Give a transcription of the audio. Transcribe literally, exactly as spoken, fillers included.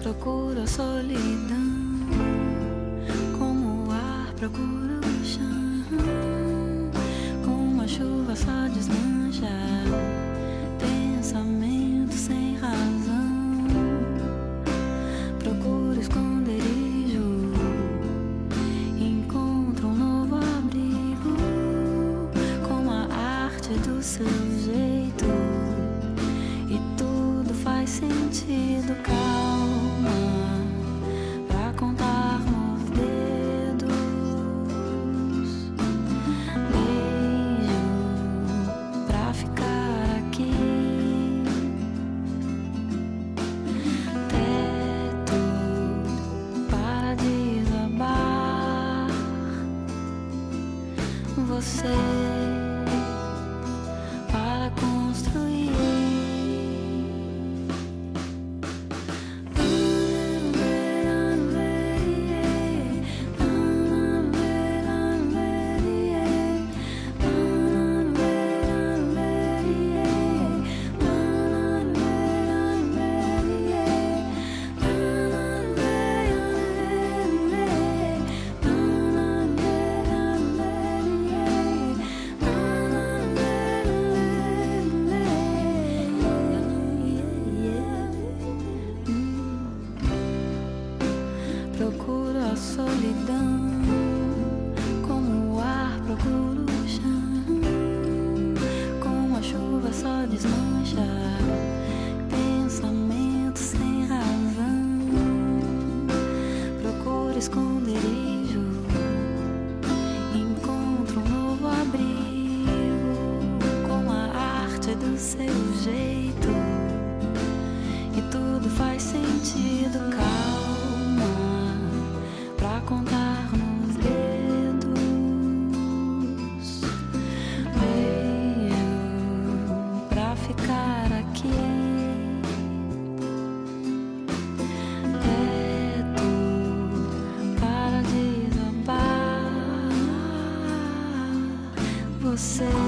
Procuro a solidão, como o ar procura o chão. Com a chuva só desmancha pensamento sem razão. Procuro esconderijo, encontro um novo abrigo, com a arte do seu jeito, e tudo faz sentido. Calma pra contar nos dedos. Beijo pra ficar aqui. Teto para desabar. Você para construir. Procuro a solidão, como o ar procura o chão. Com a chuva só desmancha pensamento sem razão. Procuro esconderijo, encontro um novo abrigo, com a arte do seu jeito, e tudo faz sentido. Calma pra contar nos dedos. Beijo pra ficar aqui. Teto para desabar. Você